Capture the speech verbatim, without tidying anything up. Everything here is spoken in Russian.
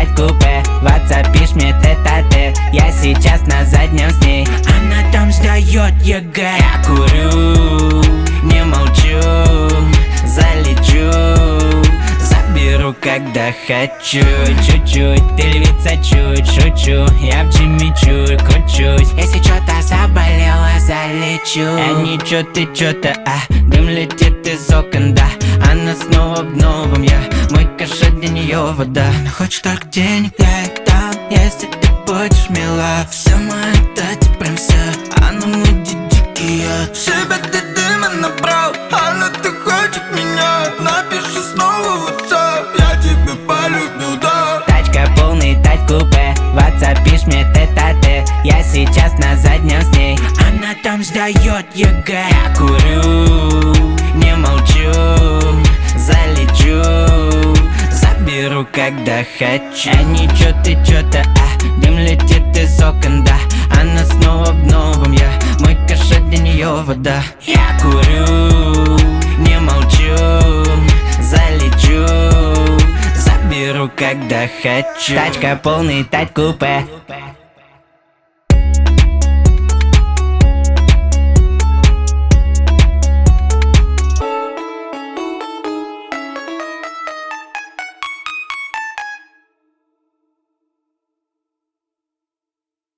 тать купе. Ватсапишь мне тет-а-тет, я сейчас на заднем с ней. Она там сдает ЕГЭ. Я курю, не молчу, залечу, заберу, когда хочу. Чуть-чуть, ты львица, чуть, шучу. Я в джиме чуть кручусь. Если чё-то заболела, залечу. А ничего, ты чё-то, а дым летит из окон, да. Она снова в новом, я мой кошель для неё вода. Она хочет только денег, я ей дам, если ты будешь мила. Все мои дати, прям все, она мой дикий я. Себя ты дыма набрал, она ты хочет меня. Напиши снова в WhatsApp, я тебя полюбил, да. Тачка полный, тать купе, ватсапишь мне тет-а-тет, я сейчас на заднем с ней. Она там сдает ЕГЭ. Я курю, не молчу, залечу, заберу, когда хочу. А ничего, ты чё-то, а дым летит из окон, да. Она снова в новом, я мой кошель для неё вода. Я курю, не молчу, залечу, заберу, когда хочу. Тачка полный, тать купе.